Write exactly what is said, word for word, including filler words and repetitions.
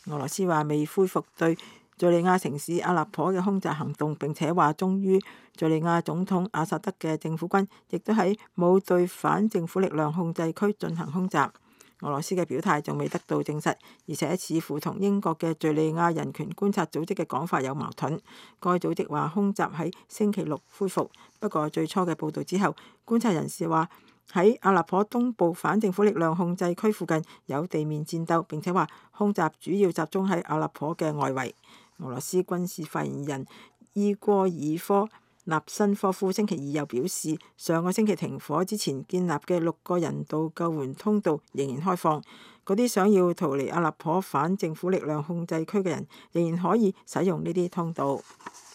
俄羅斯話未恢復對敘利亞城市阿勒頗嘅空襲行動，並且話忠於敘利亞總統阿薩德嘅政府軍亦都喺冇對反政府力量控制區進行空襲。俄羅斯嘅表態仲未得到證實，而且似乎同英國嘅敘利亞人權觀察組織嘅講法有矛盾。該組織話空襲喺星期六恢復，不過最初嘅報導之後，觀察人士話喺阿勒頗東部反政府力量控制區附近有地面戰鬥，並且話空襲主要集中喺阿勒頗嘅外圍。俄羅斯軍事發言人伊戈爾科納申科夫星期二又表示，上個星期停火之前建立嘅六個人道救援通道仍然開放，嗰啲想要逃離阿勒頗反政府力量控制區嘅人仍然可以使用呢啲通道。